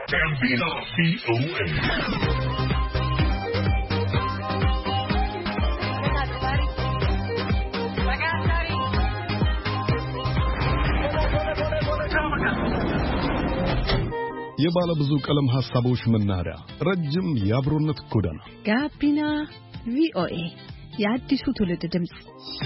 Gambino VOA. የባለ ብዙ ቀለም ሐሳቦች መናኸሪያ ረጅም የአብሮነት ጎዳና ጋቢና ቪኦኤ የአዲሱ ትውልድ ድምጽ።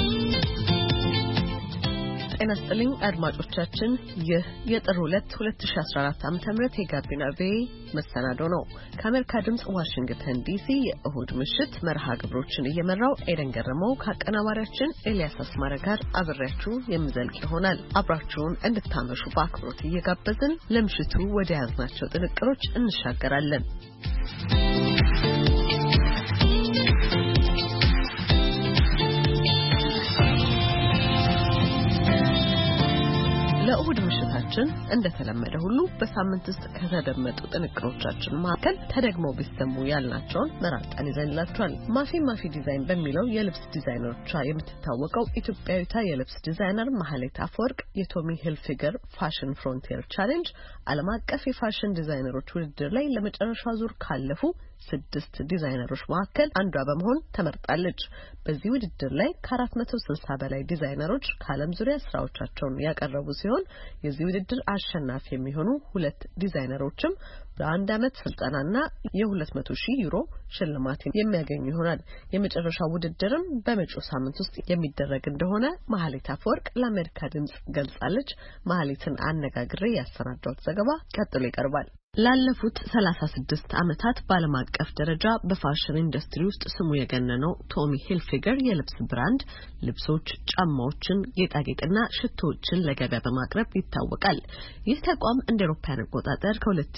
ጤና ይስጥልኝ አድማጮቻችን፣ ይህ የጥር 2 2014 ዓ.ም የጋቢና ቪኦኤ መሰናዶ ነው። ከአሜሪካ ድምጽ ዋሽንግተን ዲሲ የእሁድ ምሽት መርሃ ግብሮችን እየመራው ኤደን ገረመው ከአቀናባሪያችን ኤልያስ አስማረ ጋር አብሬያችሁ የምዘልቅ ይሆናል። አብራችሁን እንድታመሹ በአክብሮት እየጋበዝን ለምሽቱ ወደ ያዝናቸው ጥንቅሮች እንሻገራለን። ለእሁድ ምሽታችን እንደተለመደ ሁሉ በሳምንት ውስጥ ከተደመጡ ጥንቅሮቻችን መካከል ተደግመው ቢሰሙ ያልናቸውን መራርጠን ይዘንላችኋል። ማፊ ዲዛይን በሚለው የልብስ ዲዛይነሮቿ የምትታወቀው ኢትዮጵያዊቷ የልብስ ዲዛይነር ማህሌት አፈወርቅ የቶሚ ሂልፊገር ፋሽን ፍሮንቲር ቻሌንጅ ዓለም አቀፍ የፋሽን ዲዛይነሮች ውድድር ላይ ለመጨረሻ ዙር ካለፉ 6 ዲዛይነሮች መካከል አንዷ በመሆን ተመርጣለች። በዚህ ውድድር ላይ ከ460 በላይ ዲዛይነሮች ከዓለም ዙሪያ ስራዎቻቸውን ያቀረቡ ሲሆን የዚህ ውድድር አሸናፊ የሚሆኑ 2 ዲዛይነሮችም በአንድ አመት ስልጠናና የ200,000 ዩሮ ሽልማት የሚያገኙ ይሆናል። የመጨረሻው ውድድርም በመጪው ሳምንት ውስጥ የሚደረግ እንደሆነ ማህሌት አፈወርቅ ለአሜሪካ ድምጽ ገልጻለች። ማህሌትን አነጋግሬ ያሰናዳሁት ዘገባ ቀጥሎ ይቀርባል። ላለፉት 36 ዓመታት በዓለም አቀፍ ደረጃ በፋሽን ኢንዱስትሪ ውስጥ ስሙ የገነነው ቶሚ ሂልፊገር የልብስ ብራንድ ልብሶች፣ ጫማዎችን፣ ጌጣጌጥና ሽቶዎችን ለገበያ በማቅረብ ይታወቃል። ይህ ተቋም እንደ አውሮፓውያን አቆጣጠር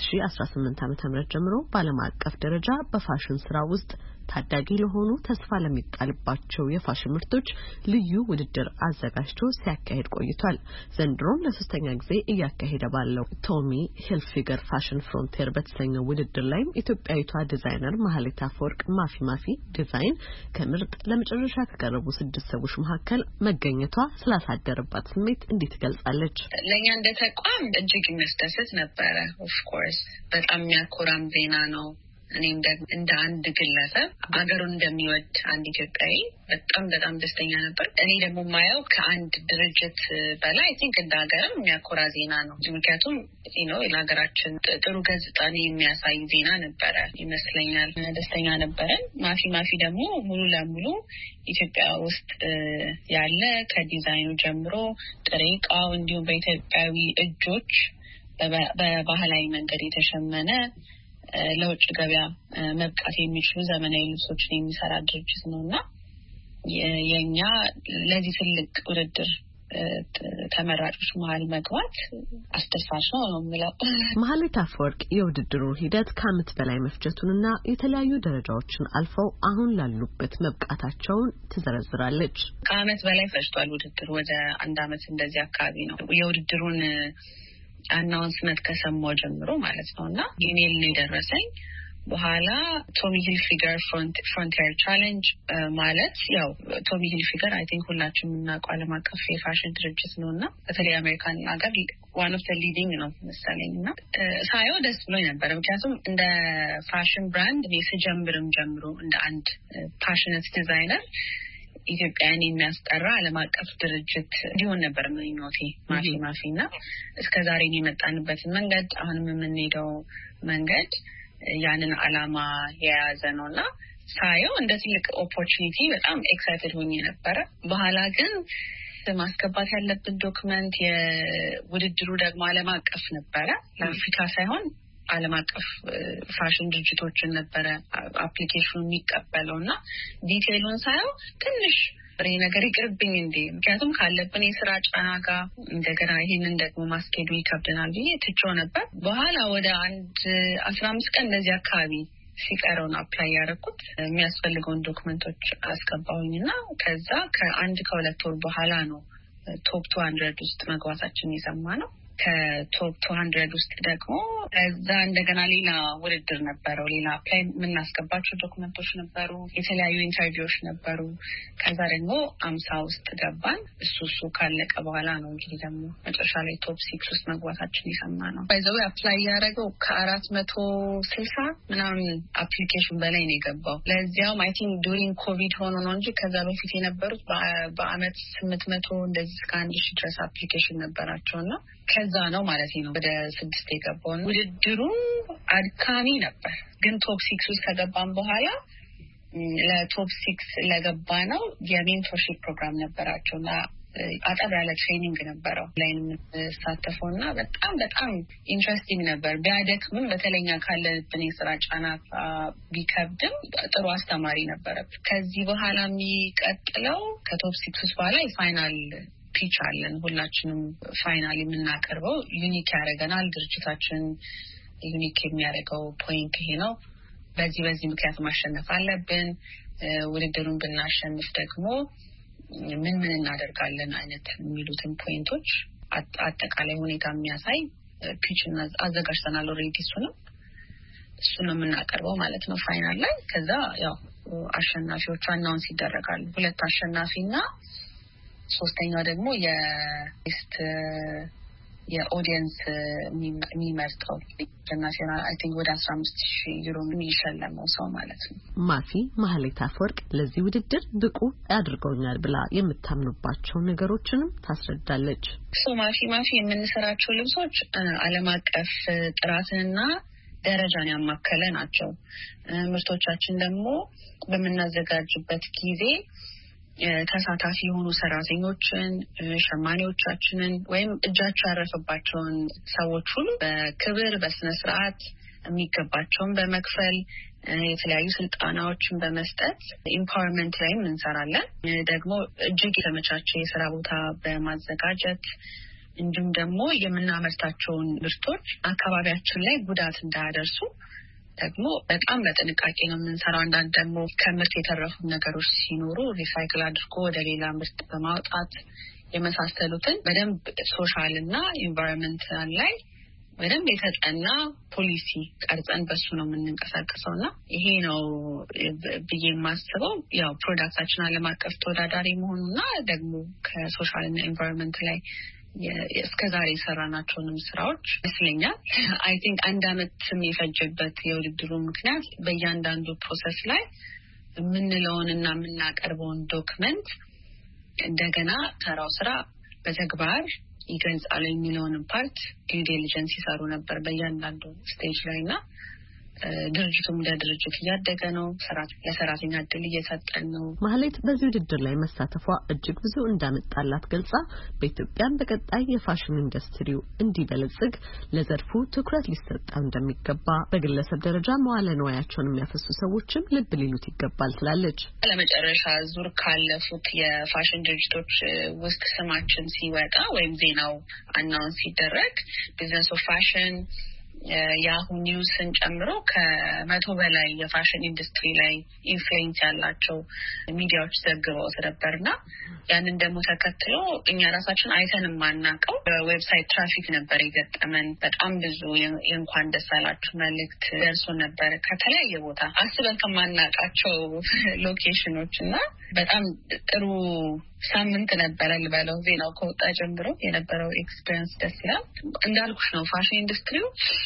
ከ2018 ዓ.ም ጀምሮ በዓለም አቀፍ ደረጃ በፋሽን ስራ ውስጥ ታዳጊ ለሆኑ ተስፋ ለሚጣልባቸው የፋሽን ምርቶች ልዩ ውድድር አዘጋጅቶ ሲያካሂድ ቆይቷል። ዘንድሮም ለሶስተኛ ጊዜ እያካሄደ ባለው ቶሚ ሂልፊገር ፋሽን ፍሮንቲር በተሰኘው ውድድር ላይ ኢትዮጵያዊቷ ዲዛይነር ማህሌት አፈወርቅ ማፊ ዲዛይን ከምርጥ ለመጨረሻ ከቀረቡ 6 ሰዎች መካከል መገኘቷ ስላሳደረባት ስሜት እንዴት ገልጻለች? ለኛ እንደ ተቋም እጅግ የሚያስደስት ነበረ። ኦፍ ኮርስ በጣም የሚያኮራም ዜና ነው። እኔም ደግሞ እንደ አንድ ግለሰብ አገሩን እንደሚወድ አንድ ኢትዮጵያዊ በጣም ደስተኛ ነበር። እኔ ደግሞ ማየው ከአንድ ድርጅት በላይ እንደ ሀገርም የሚያኮራ ዜና ነው። ምክንያቱም ለሀገራችን ጥሩ ገጽታን የሚያሳይ ዜና ነበረ ይመስለኛል። ደስተኛ ነበረን። ማፊ ደግሞ ሙሉ ለሙሉ ኢትዮጵያ ውስጥ ያለ ከዲዛይኑ ጀምሮ ጥሬ ዕቃው እንዲሁም በኢትዮጵያዊ እጆች በባህላዊ መንገድ የተሸመነ ለውጭ ገበያ መብቃት የሚችሉ ዘመናዊ ልብሶችን የሚሰራ ድርጅት ነውና የኛ ለዚህ ትልቅ ውድድር ተመራጮች መሃል መግባት አስደሳች ነው ማለት ነው። ማህሌት አፈወርቅ የውድድሩ ሂደት ከዓመት በላይ መፍጀቱንና የተለያዩ ደረጃዎችን አልፈው አሁን ላሉበት መብቃታቸውን ትዘረዝራለች። ከዓመት በላይ ፈጅቷል ውድድሩ። ወደ 1 አመት እንደዚህ አካባቢ ነው የውድድሩን አናውንስመንት ከሰማው ጀምሮ ማለት ነውና ኢሜል ነው ደረሰኝ። በኋላ ቶሚ ሂልፊገር ፍሮንቲር ቻሌንጅ ማለት ያው ቶሚ ሂልፊገር ሁላችንም እናውቀው ዓለም አቀፍ የፋሽን ድርጅት ነውና በተለይ አሜሪካን ሀገር one of the leading ነው መሰለኝና ሳይው ደስ ብሎኝ ነበር። ምክንያቱም እንደ ፋሽን ብራንድ እኔ ስጀምርም ጀምሮ እንደ አንድ ፓሽኔት ዲዛይነር ኢትዮጵያን የሚያስጠራ ዓለም አቀፍ ድርጅት እንዲሆን ነበር ምኞቴ ማፊና እስከዛሬ የመጣንበት መንገድ አሁንም የምንሄደው መንገድ ያንን ዓላማ የያዘ ነውና ሳየው እንደ ትልቅ ኦፖርቹኒቲ በጣም ኤክሳይትድ ሆኜ ነበር። በኋላ ግን ማስገባት ያለብን ዶክመንት የውድድሩ ደግሞ ዓለም አቀፍ ነበረ። ለአፍሪካ ሳይሆን ዓለም አቀፍ ፋሽን ድርጅቶችን ነበረ አፕሊኬሽኑ የሚቀበለውና ዲቴይሉን ሳይው ትንሽ ነገር ይቅርብኝ እንዴ ምክንያቱም ካለብን የሥራ ጫና ጋር እንደገና ይሄንን ደግሞ ማስኬዱ ይከብደናል ብዬ ትቼው ነበር። በኋላ ወደ 15 ቀን እንደዚህ አካባቢ ሲቀረውን አፕላይ ያደረኩት የሚያስፈልገውን ዶክመንቶች አስገባሁኝና ከዛ ከ2 ወር በኋላ ነው ቶፕ 200 ውስጥ መግባታችን የሰማነው። ከቶፕ 200 ውስጥ ደግሞ እዛ እንደገና ሌላ ውድድር ነበረው። ሌላ አፕላይ የምናስገባቸው ዶክመንቶች ነበሩ፣ የተለያዩ ኢንተርቪዎች ነበሩ። ከዛ ደግሞ 50 ውስጥ ገባን። እሱ ካለቀ በኋላ ነው እንግዲህ ደግሞ መጨረሻ ላይ ቶፕ 6 ውስጥ መግባታችን የሰማነው። ባይዘው አፕላይ ያደረገው ከ460 ምናምን አፕሊኬሽን በላይ ነው የገባው። ለዚያውም አይ ቲንክ ዱሪንግ ኮቪድ ሆኖ ነው እንጂ ከዛ በፊት የነበሩት በአመት 800 እንደዚህ እስከ 1000 ድረስ አፕሊኬሽን ነበራቸውና ከዛ ነው ማለት ነው ወደ 6 የገባው። ውድድሩ አድካሚ ነበር፣ ግን ቶፕ 6 ውስጥ ከገባን በኋላ ለቶፕ 6 ለገባ ነው የሜንቶርሺፕ ፕሮግራም ነበራቸውና አጠር ያለ ትሬኒንግ ነበረው ላይ ተሳተፈውና በጣም ኢንትረስቲንግ ነበር። ቢያደክምም በተለኛ ካለብን የስራ ጫና ቢከብድም ጥሩ አስተማሪ ነበር። ከዚህ በኋላ የሚቀጥለው ከቶፕ 6 በኋላ የፋይናል ፒች አለን። ሁላችንም ፋይናል የምናቀርበው ዩኒክ ያደርገናል። ድርጅታችን ዩኒክ የሚያደርገው ፖይንት ይሄ ነው። በዚህ ምክንያት ማሸነፍ አለብን። ውድድሩን ብናሸንፍ ደግሞ ምን እናደርጋለን አይነት የሚሉትን ፖይንቶች አጠቃላይ ሁኔታ የሚያሳይ ፒች አዘጋጅተናል። ኦልሬዲ እሱን ነው የምናቀርበው ማለት ነው ፋይናል ላይ። ከዛ ያው አሸናፊዎቹ አናውንስ ይደረጋሉ። 2 አሸናፊና 3ኛው ደግሞ የኦዲየንስ የሚመርጠው ኢንተርናሽናል አይ ቲንክ ወደ 15000 ዩሮ የሚሸለመው ሰው ማለት ነው። ማህሌት አፈወርቅ ለዚህ ውድድር ብቁ ያድርገውኛል ብላ የምታምኑባቸው ነገሮችንም ታስረዳለች። ማፊ የምንሰራቸው ልብሶች ዓለም አቀፍ ጥራትንና ደረጃን ያማከለ ናቸው። ምርቶቻችን ደግሞ በመናዘጋጅበት ጊዜ ተሳታፊ የሆኑ ሰራተኞችን፣ ሸማኔዎቻችንን ወይም እጃቸው ያረፈባቸውን ሰዎች ሁሉ በክብር በስነ ስርዓት የሚገባቸውን በመክፈል የተለያዩ ስልጣናዎችን በመስጠት ኢምፓወርመንት ላይም እንሰራለን። ደግሞ እጅግ የተመቻቸ የስራ ቦታ በማዘጋጀት እንዲሁም ደግሞ የምናመርታቸውን ምርቶች አካባቢያችን ላይ ጉዳት እንዳያደርሱ ደግሞ በጣም በጥንቃቄ ነው የምንሰራው። አንዳንድ ደግሞ ከምርት የተረፉ ነገሮች ሲኖሩ ሪሳይክል አድርጎ ወደ ሌላ ምርት በማውጣት የመሳሰሉትን በደንብ ሶሻል እና ኢንቫይሮንመንታል ላይ በደንብ የተጠና ፖሊሲ ቀርጸን በሱ ነው የምንንቀሳቀሰውና ይሄ ነው ብዬ የማስበው። ያው ፕሮዳክታችን ዓለም አቀፍ ተወዳዳሪ መሆኑና ደግሞ ከሶሻል እና ኢንቫይሮንመንት ላይ እስከዛሬ የሰራናቸውንም ስራዎች ይመስለኛል። አይ ቲንክ 1 አመትም የፈጀበት የውድድሩ ምክንያት በእያንዳንዱ ፕሮሰስ ላይ የምንለውንና የምናቀርበውን ዶክመንት እንደገና ተራው ስራ በተግባር ይገልጻል የሚለውን ፓርት ዲው ዲሊጀንስ ይሰሩ ነበር በእያንዳንዱ ስቴጅ ላይና ድርጅቱም እንደ ድርጅት እያደገ ነው። ለሰራተኛ እድል እየሰጠን ነው። ማህሌት በዚህ ውድድር ላይ መሳተፏ እጅግ ብዙ እንዳመጣላት ገልጻ በኢትዮጵያም በቀጣይ የፋሽን ኢንዱስትሪው እንዲበለጽግ ለዘርፉ ትኩረት ሊሰጠው እንደሚገባ በግለሰብ ደረጃ መዋለ ንዋያቸውን የሚያፈሱ ሰዎችም ልብ ሊሉት ይገባል ትላለች። ለመጨረሻ ዙር ካለፉት የፋሽን ድርጅቶች ውስጥ ስማችን ሲወጣ ወይም ዜናው አናውንስ ሲደረግ ቢዝነስ ኦፍ ፋሽን ያሁ ኒውስን ጨምሮ ከ100 በላይ የፋሽን ኢንዱስትሪ ላይ ኢንፍሉዌንስ ያላቸው ሚዲያዎች ዘግበውት ነበርና ያንን ደግሞ ተከትሎ እኛ ራሳችን አይተን ማናቀው በዌብሳይት ትራፊክ ነበር የገጠመን። በጣም ብዙ የእንኳን ደስ አላችሁ መልእክት ደርሶ ነበር ከተለያየ ቦታ አስበን ከማናቃቸው ሎኬሽኖችና በጣም ጥሩ ሳምንት ነበር ልበለው። ዜናው ከወጣ ጀምሮ የነበረው ኤክስፒሪየንስ ደስ ይላል። እንዳልኩሽ ነው ፋሽን ኢንዱስትሪው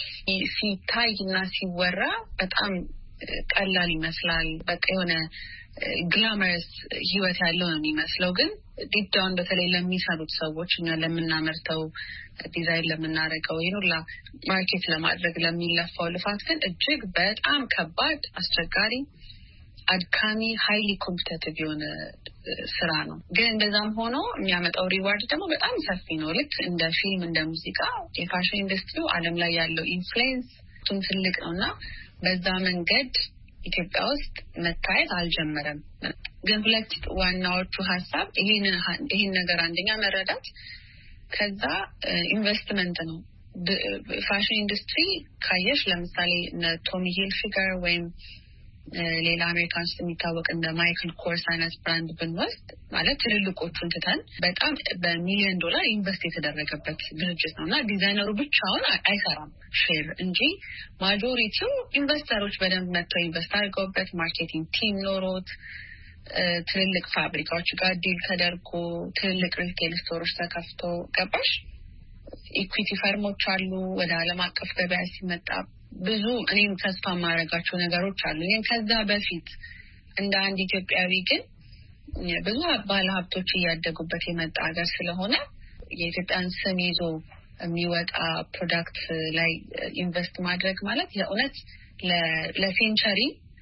ሲታይና ሲወራ በጣም ቀላል ይመስላል። በቃ የሆነ ግላመርስ ህይወት ያለው ነው የሚመስለው፣ ግን ዲፕ ዳውን በተለይ ለሚሰሩት ሰዎች እና ለምናመርተው ዲዛይን ለምናደርገው ይኑላ ማርኬት ለማድረግ ለሚለፋው ልፋት ግን እጅግ በጣም ከባድ፣ አስቸጋሪ፣ አድካሚ ሃይሊ ኮምፒቲቲቭ የሆነ ስራ ነው። ግን እንደዛም ሆኖ የሚያመጣው ሪዋርድ ደግሞ በጣም ሰፊ ነው። ልክ እንደ ፊልም እንደ ሙዚቃ የፋሽን ኢንዱስትሪው ዓለም ላይ ያለው ኢንፍሉዌንስ ትልቅ ነውና በዛ መንገድ ኢትዮጵያ ውስጥ መታየት አልጀመረም። ግን ሁለት ዋናዎቹ ሀሳብ ይሄን ነገር አንደኛ መረዳት፣ ከዛ ኢንቨስትመንት ነው። ፋሽን ኢንዱስትሪ ካየሽ ለምሳሌ ቶሚ ሂልፊገር ወይም ሌላ አሜሪካን ውስጥ የሚታወቅ እንደ ማይክል ኮርስ አይነት ብራንድ ብንወስድ ማለት ትልልቆቹን ትተን በጣም በሚሊዮን ዶላር ኢንቨስት የተደረገበት ድርጅት ነውና ዲዛይነሩ ብቻውን አይሰራም ሼር እንጂ ማጆሪቲው ኢንቨስተሮች በደንብ መጥተው ኢንቨስት አድርገውበት ማርኬቲንግ ቲም ኖሮት ትልልቅ ፋብሪካዎች ጋር ዲል ተደርጎ ትልልቅ ሪቴል ስቶሮች ተከፍተው ገባሽ ኢኩዊቲ ፈርሞች አሉ ወደ ዓለም አቀፍ ገበያ ሲመጣ ብዙ እኔም ተስፋ ማረጋቸው ነገሮች አሉ ግን ከዛ በፊት እንደ አንድ ኢትዮጵያዊ ግን ብዙ ባለሀብቶች ያደጉበት የመጣ ሀገር ስለሆነ የኢትዮጵያን ስም ይዞ የሚወጣ ፕሮዳክት ላይ ኢንቨስት ማድረግ ማለት የእውነት ለሴንቸሪ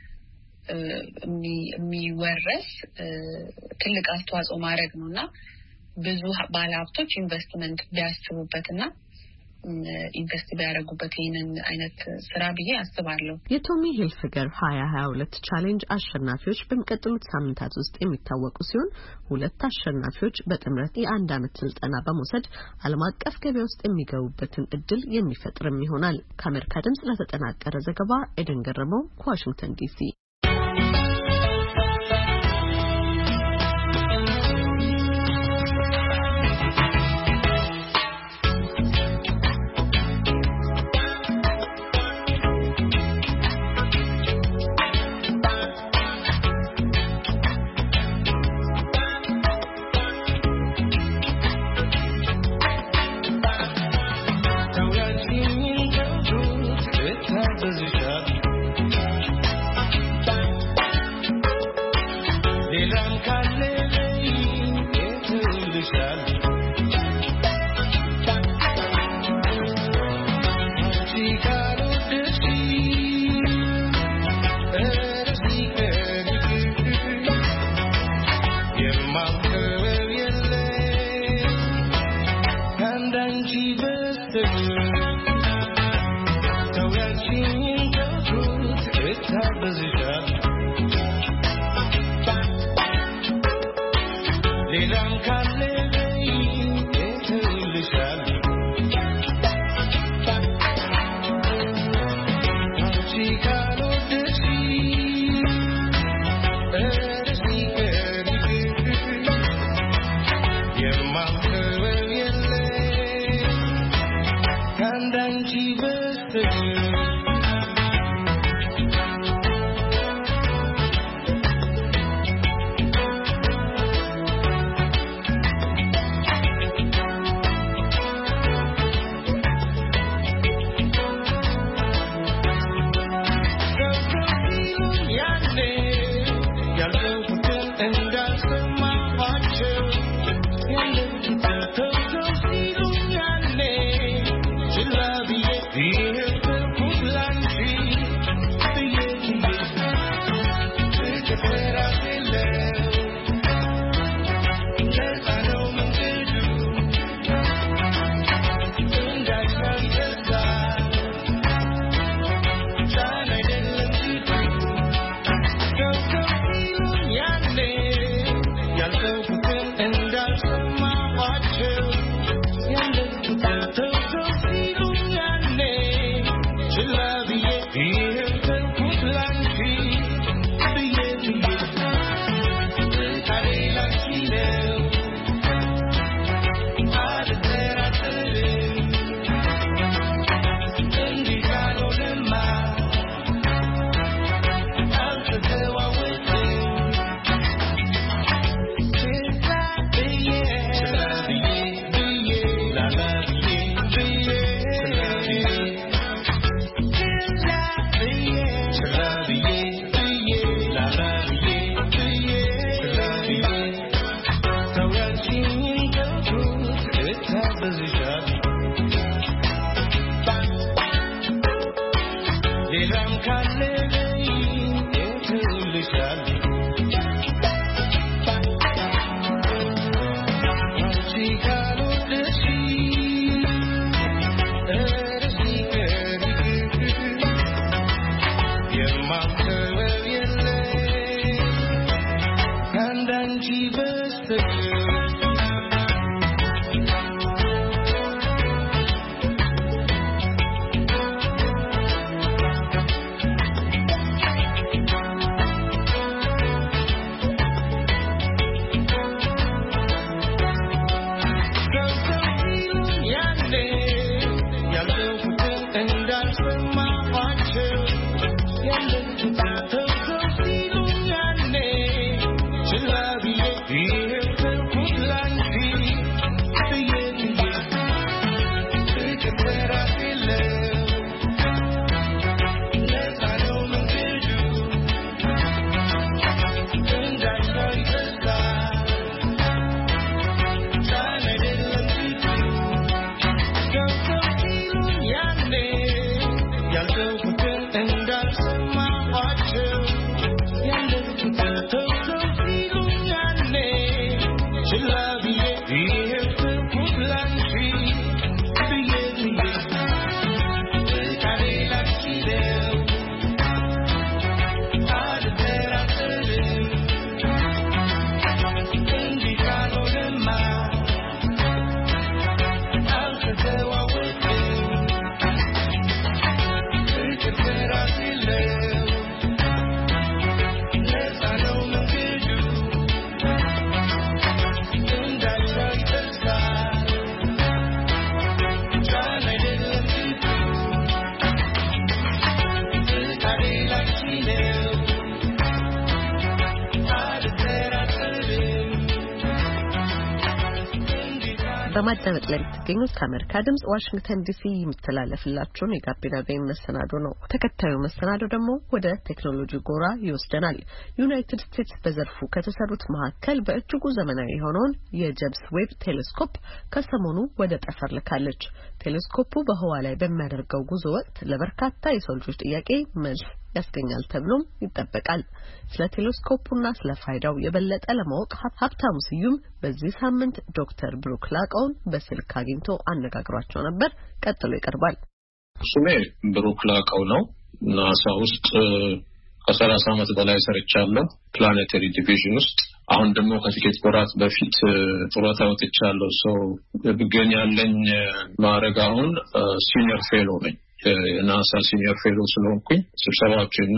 የሚወረስ ትልቅ አስተዋጽኦ ማድረግ ነውና ብዙ ባለሀብቶች ኢንቨስትመንት ቢያስቡበትና ኢንቨስት ቢያደርጉበት ይሄንን አይነት ስራ ብዬ አስባለሁ። የቶሚ ሂልፊገር 2022 ቻሌንጅ አሸናፊዎች በሚቀጥሉት ሳምንታት ውስጥ የሚታወቁ ሲሆን ሁለት አሸናፊዎች በጥምረት የአንድ አመት ስልጠና በመውሰድ ዓለም አቀፍ ገበያ ውስጥ የሚገቡበትን እድል የሚፈጥርም ይሆናል። ከአሜሪካ ድምጽ ለተጠናቀረ ዘገባ ኤደን ገረመው ከዋሽንግተን ዲሲ በማዳመጥ ላይ የምትገኙት ከአሜሪካ ድምጽ ዋሽንግተን ዲሲ የሚተላለፍላችሁን የጋቢና ቬን መሰናዶ ነው። ተከታዩ መሰናዶ ደግሞ ወደ ቴክኖሎጂ ጎራ ይወስደናል። ዩናይትድ ስቴትስ በዘርፉ ከተሰሩት መካከል በእጅጉ ዘመናዊ የሆነውን የጄምስ ዌብ ቴሌስኮፕ ከሰሞኑ ወደ ጠፈር ልካለች። ቴሌስኮፑ በህዋ ላይ በሚያደርገው ጉዞ ወቅት ለበርካታ የሰው ልጆች ጥያቄ መልስ ያስገኛል ተብሎም ይጠበቃል። ስለ ቴሌስኮፑና ስለ ፋይዳው የበለጠ ለማወቅ ሀብታሙ ስዩም በዚህ ሳምንት ዶክተር ብሩክ ላቀውን በስልክ አግኝቶ አነጋግሯቸው ነበር። ቀጥሎ ይቀርባል። ስሜ ብሩክ ላቀው ነው። ናሳ ውስጥ ከ30 ዓመት በላይ ሰርቻለሁ ፕላኔተሪ ዲቪዥን ውስጥ። አሁን ደግሞ ከጥቂት ወራት በፊት ጡረታ ወጥቻለሁ። ብገኝ ያለኝ ማዕረግ አሁን ሲኒየር ፌሎ ነኝ። የናሳ ሲኒየር ፌሎ ስለሆንኩኝ ስብሰባዎችና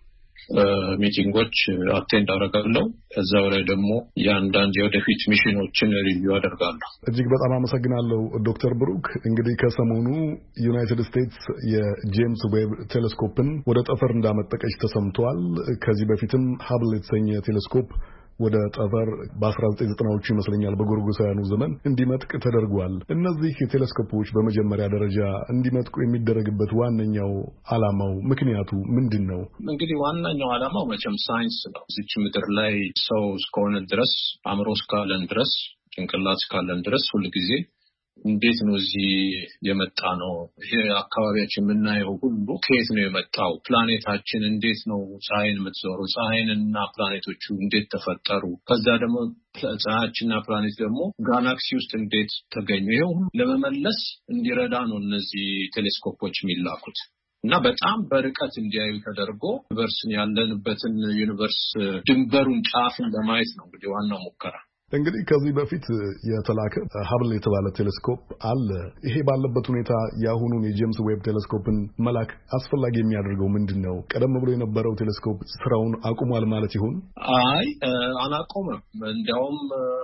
ሚቲንጎች አቴንድ አደርጋለሁ። ከዛው ላይ ደግሞ የአንዳንድ የወደፊት ሚሽኖችን ሪቪው አደርጋለሁ። እጅግ በጣም አመሰግናለሁ ዶክተር ብሩክ። እንግዲህ ከሰሞኑ ዩናይትድ ስቴትስ የጄምስ ዌብ ቴሌስኮፕን ወደ ጠፈር እንዳመጠቀች ተሰምቷል። ከዚህ በፊትም ሀብል የተሰኘ ቴሌስኮፕ ወደ ጠፈር በ1990ዎቹ ይመስለኛል በጎርጎሳውያኑ ዘመን እንዲመጥቅ ተደርጓል። እነዚህ ቴሌስኮፖች በመጀመሪያ ደረጃ እንዲመጥቁ የሚደረግበት ዋነኛው ዓላማው ምክንያቱ ምንድነው? እንግዲህ ዋነኛው ዓላማው መቼም ሳይንስ ነው። እዚች ምድር ላይ ሰው እስከሆነ ድረስ አእምሮ እስካለን ድረስ ጭንቅላት እስካለን ድረስ ሁሉ ጊዜ እንዴት ነው እዚህ የመጣ ነው? ይሄ አካባቢያችን የምናየው ሁሉ ከየት ነው የመጣው? ፕላኔታችን እንዴት ነው ፀሐይን የምትዞረው? ፀሐይንና ፕላኔቶቹ እንዴት ተፈጠሩ? ከዛ ደግሞ ፀሐያችንና ፕላኔት ደግሞ ጋላክሲ ውስጥ እንዴት ተገኙ? ይሄ ሁሉ ለመመለስ እንዲረዳ ነው እነዚህ ቴሌስኮፖች የሚላኩት እና በጣም በርቀት እንዲያዩ ተደርጎ ዩኒቨርስን ያለንበትን ዩኒቨርስ ድንበሩን ጫፍን ለማየት ነው እንግዲህ ዋናው ሙከራ። እንግዲህ ከዚህ በፊት የተላከ ሀብል የተባለ ቴሌስኮፕ አለ። ይሄ ባለበት ሁኔታ የአሁኑን የጄምስ ዌብ ቴሌስኮፕን መላክ አስፈላጊ የሚያደርገው ምንድነው? ቀደም ብሎ የነበረው ቴሌስኮፕ ስራውን አቁሟል ማለት ይሆን? አይ አላቆመም። እንዲያውም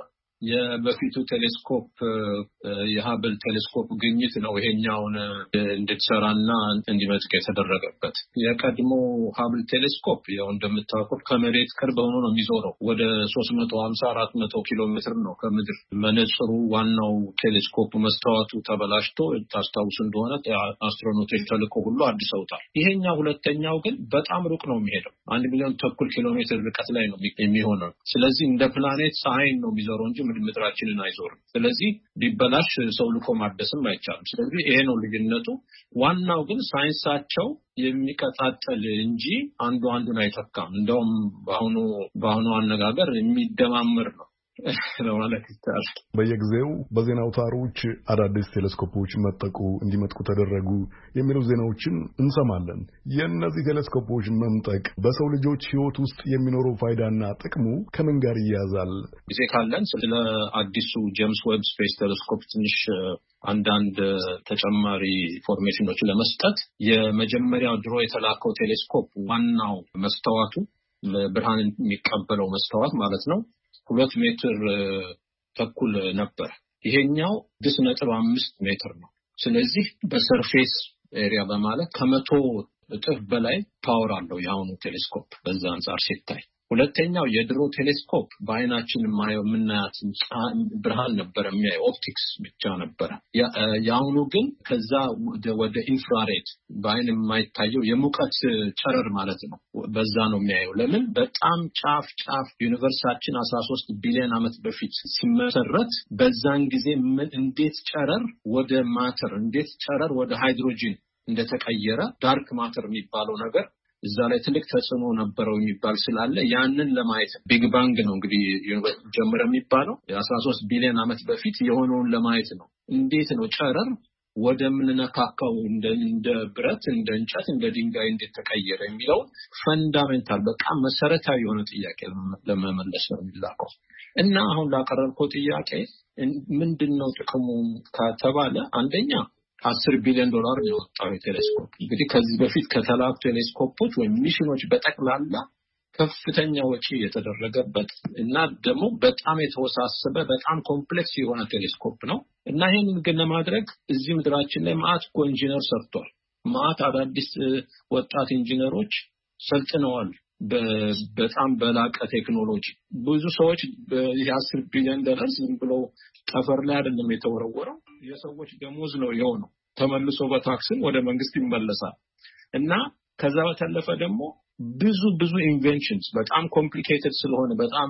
የበፊቱ ቴሌስኮፕ የሀብል ቴሌስኮፕ ግኝት ነው ይሄኛውን እንድትሰራና እንዲመጥቅ የተደረገበት። የቀድሞ ሀብል ቴሌስኮፕ ያው እንደምታውቁት ከመሬት ቅርብ ሆኖ ነው የሚዞረው። ወደ 350-400 ኪሎ ሜትር ነው ከምድር። መነጽሩ ዋናው ቴሌስኮፕ መስተዋቱ ተበላሽቶ ታስታውሱ እንደሆነ አስትሮኖቶች ተልኮ ሁሉ አድሰውታል። ይሄኛው ሁለተኛው ግን በጣም ሩቅ ነው የሚሄደው። 1.5 ሚሊዮን ኪሎ ሜትር ርቀት ላይ ነው የሚሆነው። ስለዚህ እንደ ፕላኔት ፀሐይን ነው የሚዞረው እንጂ ምድራችንን አይዞርም። ስለዚህ ቢበላሽ ሰው ልኮ ማደስም አይቻልም። ስለዚህ ይሄ ነው ልዩነቱ። ዋናው ግን ሳይንሳቸው የሚቀጣጠል እንጂ አንዱ አንዱን አይተካም። እንደውም በአሁኑ አነጋገር የሚደማመር ነው ለማለት ይቻላል። በየጊዜው በዜና አውታሮች አዳዲስ ቴሌስኮፖች እንዲመጥቁ ተደረጉ የሚሉ ዜናዎችን እንሰማለን። የእነዚህ ቴሌስኮፖች መምጠቅ በሰው ልጆች ሕይወት ውስጥ የሚኖረው ፋይዳና ጥቅሙ ከምን ጋር ይያዛል? ጊዜ ካለን ስለ አዲሱ ጄምስ ዌብ ስፔስ ቴሌስኮፕ ትንሽ አንዳንድ ተጨማሪ ኢንፎርሜሽኖችን ለመስጠት የመጀመሪያው ድሮ የተላከው ቴሌስኮፕ ዋናው መስተዋቱ ብርሃን የሚቀበለው መስተዋት ማለት ነው 2 ሜትር ተኩል ነበር። ይሄኛው 6.5 ሜትር ነው። ስለዚህ በሰርፌስ ኤሪያ በማለት ከ100 እጥፍ በላይ ፓወር አለው የአሁኑ ቴሌስኮፕ በዛ አንፃር ሲታይ። ሁለተኛው የድሮ ቴሌስኮፕ በአይናችን የምናያት ብርሃን ነበር የሚያየው፣ ኦፕቲክስ ብቻ ነበር። የአሁኑ ግን ከዛ ወደ ኢንፍራሬድ በአይን የማይታየው የሙቀት ጨረር ማለት ነው። በዛ ነው የሚያየው። ለምን በጣም ጫፍ ዩኒቨርሳችን 13 ቢሊዮን ዓመት በፊት ሲመሰረት በዛን ጊዜ እንዴት ጨረር ወደ ማተር እንዴት ጨረር ወደ ሃይድሮጂን እንደተቀየረ ዳርክ ማተር የሚባለው ነገር እዛ ላይ ትልቅ ተጽዕኖ ነበረው የሚባል ስላለ ያንን ለማየት ቢግ ባንግ ነው እንግዲህ ዩኒቨርሲቲ ጀምረ የሚባለው የ13 ቢሊዮን ዓመት በፊት የሆነውን ለማየት ነው። እንዴት ነው ጨረር ወደ ምንነካካው እንደ ብረት እንደ እንጨት እንደ ድንጋይ እንዴት ተቀየረ የሚለው ፈንዳሜንታል በጣም መሰረታዊ የሆነ ጥያቄ ለመመለስ ነው የሚላከው። እና አሁን ላቀረብከው ጥያቄ ምንድነው ጥቅሙ ከተባለ አንደኛ $10 ቢሊዮን የወጣው ቴሌስኮፕ እንግዲህ ከዚህ በፊት ከተላኩ ቴሌስኮፖች ወይም ሚሽኖች በጠቅላላ ከፍተኛ ወጪ የተደረገበት እና ደግሞ በጣም የተወሳሰበ በጣም ኮምፕሌክስ የሆነ ቴሌስኮፕ ነው። እና ይሄንን ግን ለማድረግ እዚህ ምድራችን ላይ ማአት ኢንጂነር ሰርቷል። ማአት አዳዲስ ወጣት ኢንጂነሮች ሰልጥነዋል በጣም በላቀ ቴክኖሎጂ። ብዙ ሰዎች $10 ቢሊዮን ዝም ብሎ ጠፈር ላይ አይደለም የተወረወረው የሰዎች ደሞዝ ነው የሆነው ተመልሶ በታክስን ወደ መንግስት ይመለሳል እና ከዛ በተለፈ ደግሞ ብዙ ኢንቨንሽንስ በጣም ኮምፕሊኬትድ ስለሆነ በጣም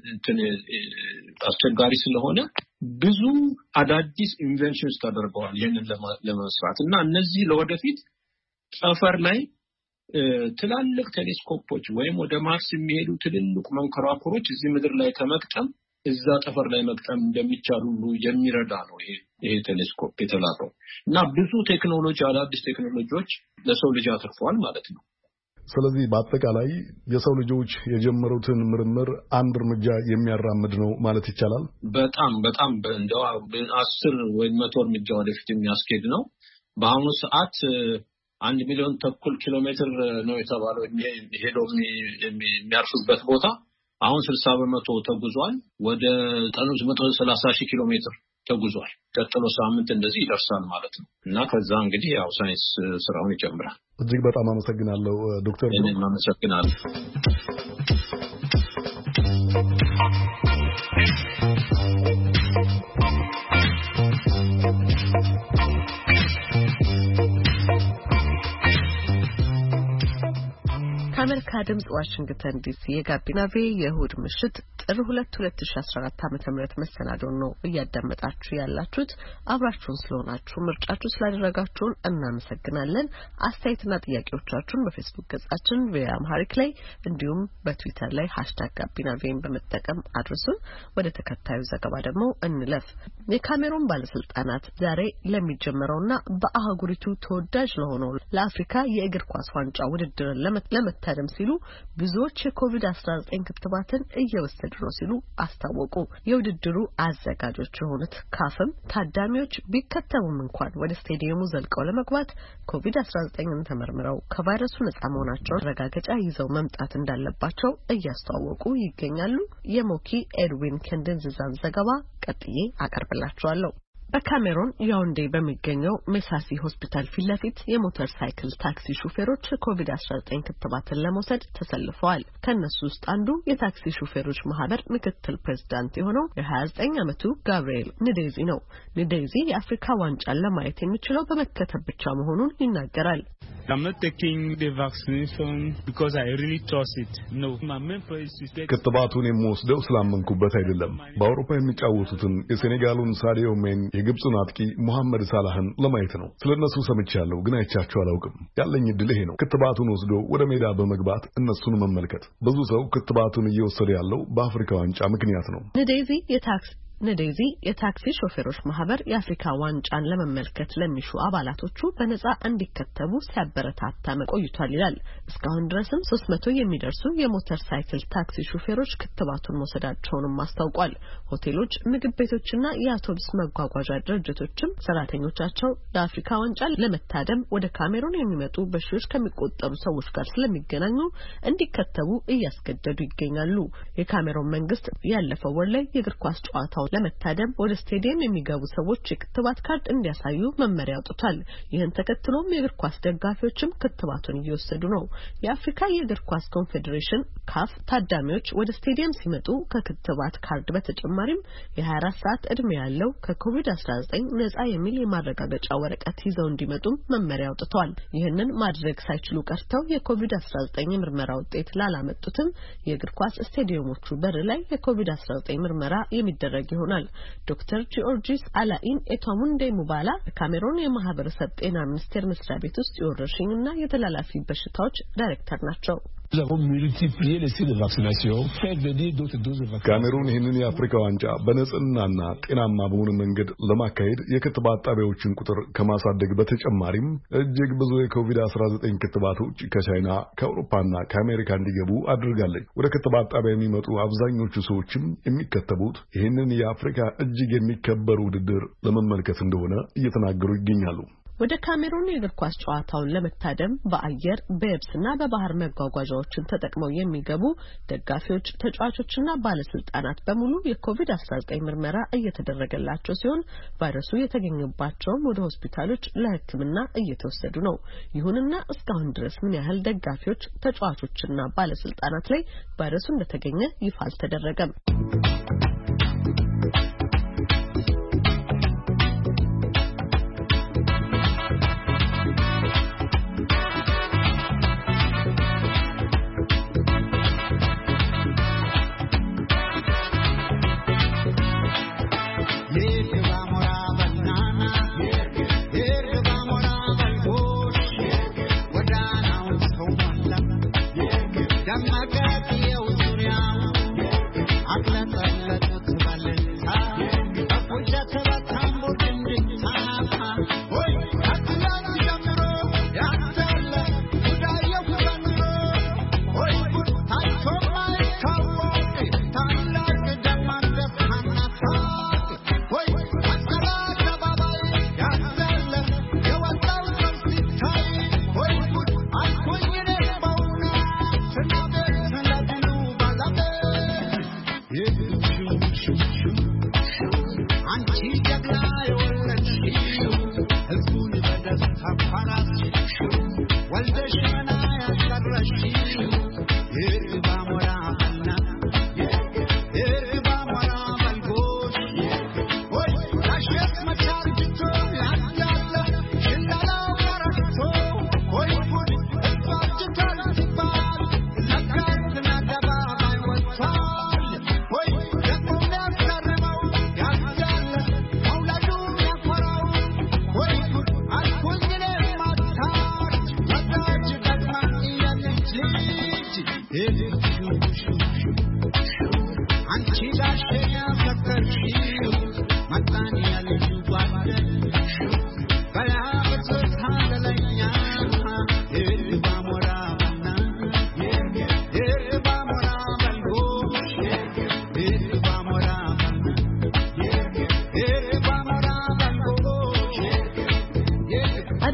አስቸጋሪ ስለሆነ ብዙ አዳዲስ ኢንቨንሽንስ ተደርገዋል ይሄንን ለመስራት እና እነዚህ ለወደፊት ጠፈር ላይ ትላልቅ ቴሌስኮፖች ወይም ወደ ማርስ የሚሄዱ ትልልቅ መንኮራኩሮች እዚህ ምድር ላይ ከመቅጠም እዛ ጠፈር ላይ መቅጠም እንደሚቻል ሁሉ የሚረዳ ነው ይሄ ቴሌስኮፕ የተላከው እና ብዙ ቴክኖሎጂ አዳዲስ ቴክኖሎጂዎች ለሰው ልጅ አትርፈዋል ማለት ነው። ስለዚህ በአጠቃላይ የሰው ልጆች የጀመሩትን ምርምር አንድ እርምጃ የሚያራምድ ነው ማለት ይቻላል። በጣም እንደው 10 ወይ 100 እርምጃ ወደፊት የሚያስኬድ ነው። በአሁኑ ሰዓት 1.5 ሚሊዮን ኪሎ ሜትር ነው የተባለው ሄዶ የሚያርፉበት ቦታ አሁን 60% ተጉዟል። ወደ 130,000 ኪሎ ሜትር ተጉዟል። ቀጥሎ ሳምንት እንደዚህ ይደርሳል ማለት ነው እና ከዛ እንግዲህ ያው ሳይንስ ስራውን ይጀምራል። እጅግ በጣም አመሰግናለሁ ዶክተር ብሩክ። እኔም አመሰግናለሁ። ከአሜሪካ ድምጽ ዋሽንግተን ዲሲ የጋቢና ቪ የእሁድ ምሽት ጥር 2 2014 ዓ.ም መሰናዶን ነው እያዳመጣችሁ ያላችሁት። አብራችሁን ስለሆናችሁ ምርጫችሁ ስላደረጋችሁን እናመሰግናለን። አስተያየትና ጥያቄዎቻችሁን በፌስቡክ ገጻችን ቪያምሃሪክ ላይ እንዲሁም በትዊተር ላይ #ጋቢናቪን በመጠቀም አድርሱን። ወደ ተከታዩ ዘገባ ደግሞ እንለፍ። የካሜሩን ባለስልጣናት ዛሬ ለሚጀምረውና በአህጉሪቱ ተወዳጅ ለሆነው ለአፍሪካ የእግር ኳስ ዋንጫ ውድድር ለመታደም ሲሉ ብዙዎች የኮቪድ-19 ክትባትን እየወሰዱ ነው ሲሉ አስታወቁ። የውድድሩ አዘጋጆች የሆኑት ካፍም ታዳሚዎች ቢከተቡም እንኳን ወደ ስቴዲየሙ ዘልቀው ለመግባት ኮቪድ-19ን ተመርምረው ከቫይረሱ ነፃ መሆናቸውን ረጋገጫ ይዘው መምጣት እንዳለባቸው እያስተዋወቁ ይገኛሉ። የሞኪ ኤድዊን ከንደንዝዛን ዘገባ ቀጥዬ አቀርብላችኋለሁ። በካሜሩን ያውንዴ በሚገኘው ሜሳሲ ሆስፒታል ፊት ለፊት የሞተር ሳይክል ታክሲ ሹፌሮች ኮቪድ-19 ክትባትን ለመውሰድ ተሰልፈዋል። ከነሱ ውስጥ አንዱ የታክሲ ሹፌሮች ማህበር ምክትል ፕሬዝዳንት የሆነው የ29 ዓመቱ ጋብሪኤል ንዴዚ ነው። ንዴዚ የአፍሪካ ዋንጫን ለማየት የሚችለው በመከተብ ብቻ መሆኑን ይናገራል። I'm not taking the vaccination because I really trust it. No, my main purpose is ክትባቱን የምወስደው ስላመንኩበት አይደለም። በአውሮፓ የሚጫወቱትን የሴኔጋሉን ሳዲዮ ሜን የግብፁን አጥቂ ሙሐመድ ሳላህን ለማየት ነው። ስለነሱ ሰምቻለሁ ግን አይቻቸው አላውቅም። ያለኝ እድል ይሄ ነው። ክትባቱን ወስዶ ወደ ሜዳ በመግባት እነሱን መመልከት። ብዙ ሰው ክትባቱን እየወሰደ ያለው በአፍሪካ ዋንጫ ምክንያት ነው። ንዴዚ የታክሲ ሾፌሮች ማህበር የአፍሪካ ዋንጫን ለመመልከት ለሚሹ አባላቶቹ በነጻ እንዲከተቡ ሲያበረታታ መቆይቷል ይላል። እስካሁን ድረስም 300 የሚደርሱ የሞተር ሳይክል ታክሲ ሾፌሮች ክትባቱን መውሰዳቸውንም አስታውቋል። ሆቴሎች፣ ምግብ ቤቶችና የአውቶቡስ መጓጓዣ ድርጅቶችም ሰራተኞቻቸው ለአፍሪካ ዋንጫ ለመታደም ወደ ካሜሩን የሚመጡ በሺዎች ከሚቆጠሩ ሰዎች ጋር ስለሚገናኙ እንዲከተቡ እያስገደዱ ይገኛሉ። የካሜሩን መንግስት ያለፈው ወር ላይ የእግር ኳስ ጨዋታው ለመታደም ወደ ስቴዲየም የሚገቡ ሰዎች የክትባት ካርድ እንዲያሳዩ መመሪያ አውጥቷል። ይህን ተከትሎም የእግር ኳስ ደጋፊዎችም ክትባቱን እየወሰዱ ነው። የአፍሪካ የእግር ኳስ ኮንፌዴሬሽን ካፍ ታዳሚዎች ወደ ስቴዲየም ሲመጡ ከክትባት ካርድ በተጨማሪም የ24 ሰዓት እድሜ ያለው ከኮቪድ-19 ነፃ የሚል የማረጋገጫ ወረቀት ይዘው እንዲመጡም መመሪያ አውጥቷል። ይህንን ማድረግ ሳይችሉ ቀርተው የኮቪድ-19 ምርመራ ውጤት ላላመጡትም የእግር ኳስ ስቴዲየሞቹ በር ላይ የኮቪድ-19 ምርመራ የሚደረግ ይሆናል። ዶክተር ጂኦርጂስ አላኢን ኤቶሙንዴ ሙባላ ካሜሩን የማህበረሰብ ጤና ሚኒስቴር መስሪያ ቤት ውስጥ የወረርሽኝና የተላላፊ በሽታዎች ዳይሬክተር ናቸው። ካሜሩን ይህንን የአፍሪካ ዋንጫ በንጽህናና ጤናማ በሆነ መንገድ ለማካሄድ የክትባት ጣቢያዎችን ቁጥር ከማሳደግ በተጨማሪም እጅግ ብዙ የኮቪድ-19 ክትባቶች ከቻይና ከአውሮፓና ከአሜሪካ እንዲገቡ አድርጋለች። ወደ ክትባት ጣቢያ የሚመጡ አብዛኞቹ ሰዎችም የሚከተቡት ይህንን የአፍሪካ እጅግ የሚከበር ውድድር ለመመልከት እንደሆነ እየተናገሩ ይገኛሉ። ወደ ካሜሩን የእግር ኳስ ጨዋታውን ለመታደም በአየር በየብስና በባህር መጓጓዣዎችን ተጠቅመው የሚገቡ ደጋፊዎች፣ ተጫዋቾችና ባለስልጣናት በሙሉ የኮቪድ-19 ምርመራ እየተደረገላቸው ሲሆን ቫይረሱ የተገኘባቸውም ወደ ሆስፒታሎች ለሕክምና እየተወሰዱ ነው። ይሁንና እስካሁን ድረስ ምን ያህል ደጋፊዎች፣ ተጫዋቾችና ባለስልጣናት ላይ ቫይረሱ እንደተገኘ ይፋ አልተደረገም።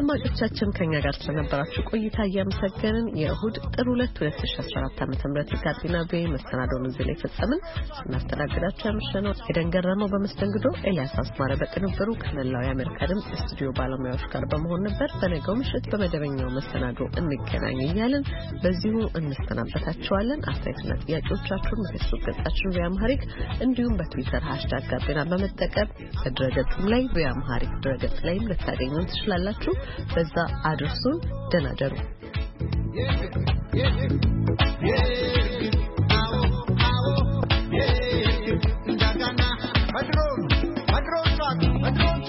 አድማጮቻችን ከኛ ጋር ስለነበራችሁ ቆይታ እያመሰገንን የእሁድ ጥር 2 2014 ዓ.ም ጋቢና ቪኦኤ መሰናዶውን እዚህ ላይ ፈጸምን። ስናስተናግዳችሁ ያመሸነው ኤደን ገረመው በመስተንግዶ፣ ኤልያስ አስማረ በቅንብሩ ከመላው የአሜሪካ ድምፅ ስቱዲዮ ባለሙያዎች ጋር በመሆን ነበር። በነገው ምሽት በመደበኛው መሰናዶ እንገናኝ እያልን በዚሁ እንሰናበታችኋለን። አስተያየትና ጥያቄዎቻችሁን በፌስቡክ ገጻችን ቪኦኤ አምሃሪክ እንዲሁም በትዊተር #ጋቢና በመጠቀም በድረገጹም ላይ ቪኦኤ አምሃሪክ ድረገጽ ላይም ልታገኙን ትችላላችሁ። በዛ አድርሱን። ደህና ደሩ። Madron,